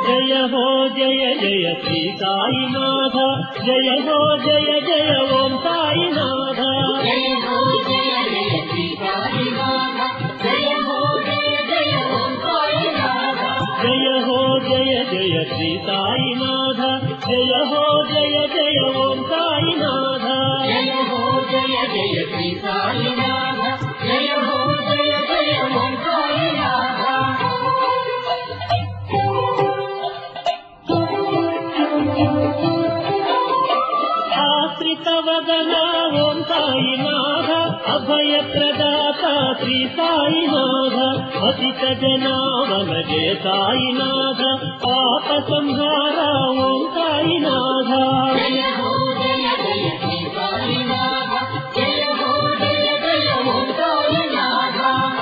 जय हो जय जय श्री साईनाथ जय हो जय जय ओम साईनाथ जय हो जय जय श्री साईनाथ जय हो जय जय ओम साईनाथ जय हो जय जय श्री साईनाथ जय हो जय जय ओम साईनाथ जय हो जय जय श्री साईनाथ जय हो जय जय ओम साईनाथ आश्रितवदना ओम साईनाथ अभय प्रदाता श्री साईनाथ पतित जनावल जय साईनाथ पाप संहारा ओम साईनाथ जय हो जय जय श्री साईनाथ जय हो जय जय ओम साईनाथ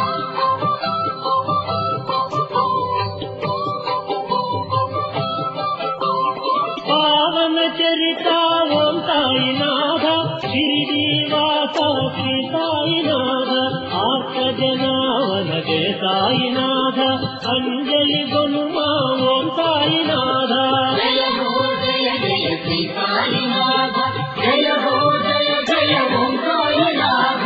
पावन चरिता ओम साईनाथ श्रीनिवासा श्री साईनाथ आर्त जनावल जय साईनाथ अंजलि गुनुमा ओम साईनाथ जय हो जय जय श्री साईनाथ जय हो जय जय ओम साईनाथ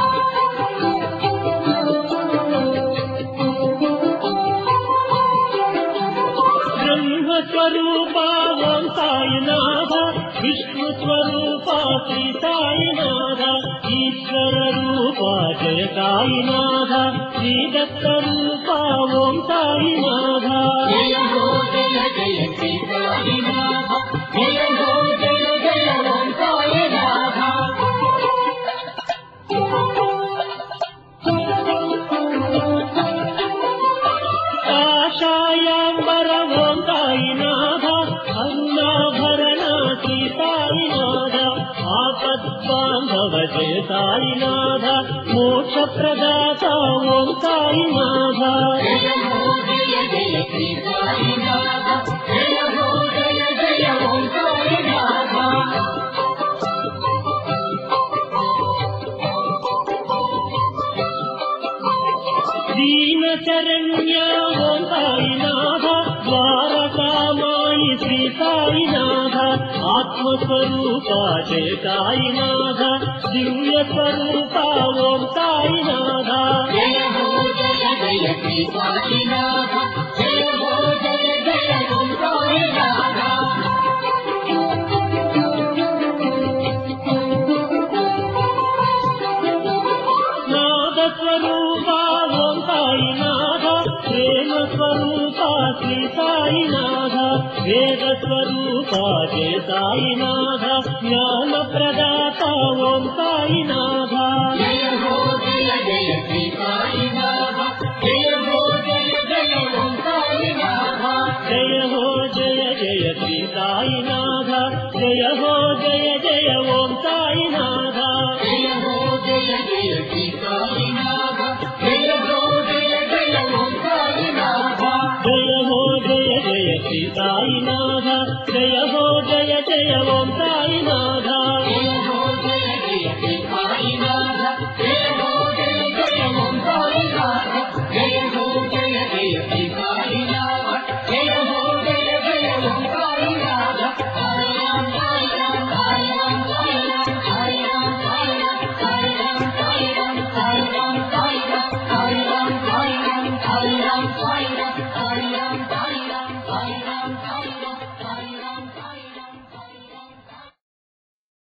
ब्रह्म स्वरूपा ओम साईनाथ विष्णु स्वरूपा श्री साईनाथ ईश्वर रूपा जय साईनाथ श्री दत्त रूपा ओम साईनाथ जय हो जय जय श्री साईनाथ जय हो जय जय ओम साईनाथ काषायाम्बर ओम साईनाथ अरुणाभरण श्री साईनाथ आपद्बान्धव जय साईनाथ मोक्षप्रदाता ओम साईनाथ जय हो जय जय श्री साईनाथ जय हो जय जय ओम साईनाथ दीन शरण्य ओम साईनाथ द्वारकामायि श्री साईनाथ आत्मस्वरूपा जय साईनाथ दिव्य स्वरूपा ओम साईनाथ जय हो जय जय श्री साईनाथ जय हो जय जय ओम साईनाथ नाद स्वरूपा ओम साईनाथ प्रेम स्वरूपा श्री साईनाथ वेद स्वरूपा जय साईनाथ ज्ञान प्रदाता ओम साईनाथ जय हो जय जय श्री साईनाथ जय हो जय जय ओम साईनाथ जय हो जय जय श्री साईनाथ जय हो